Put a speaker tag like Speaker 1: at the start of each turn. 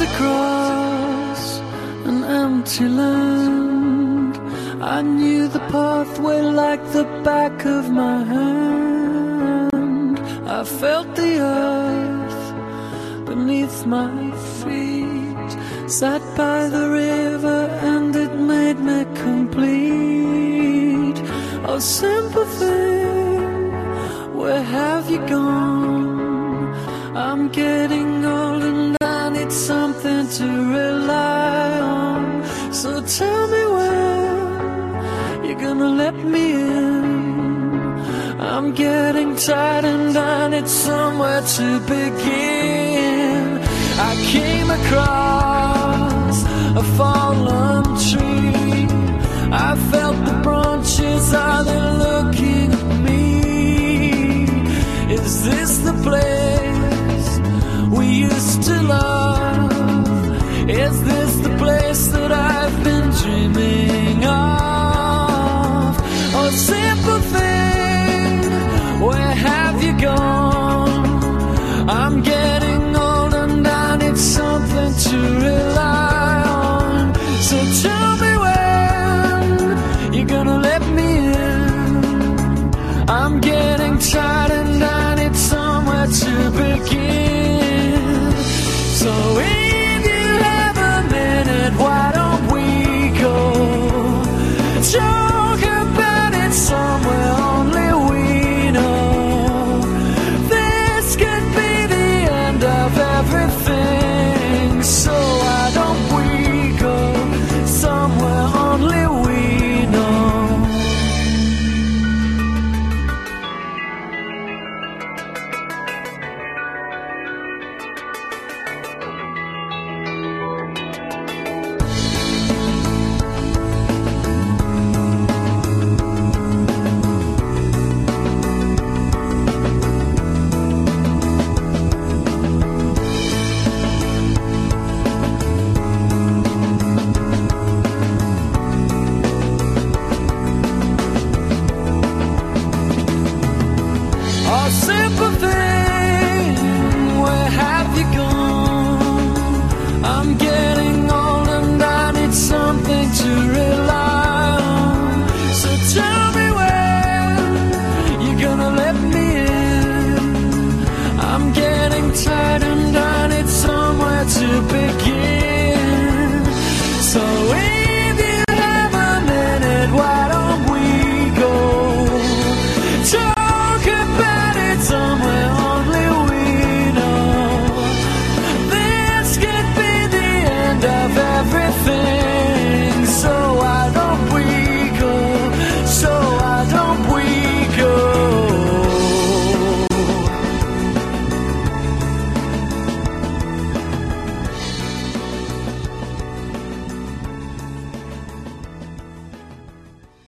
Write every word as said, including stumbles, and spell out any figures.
Speaker 1: across an empty land. I knew the pathway like the back of my hand. I felt the earth beneath my feet, sat by the river and it made me complete. Oh, simple thing, where have you gone? I'm getting old and I need something to rely on. So tell me when you're gonna let me in. I'm getting tired and I need somewhere to begin. I came across a fallen tree. I felt the branches, are they looking at me? Is this the place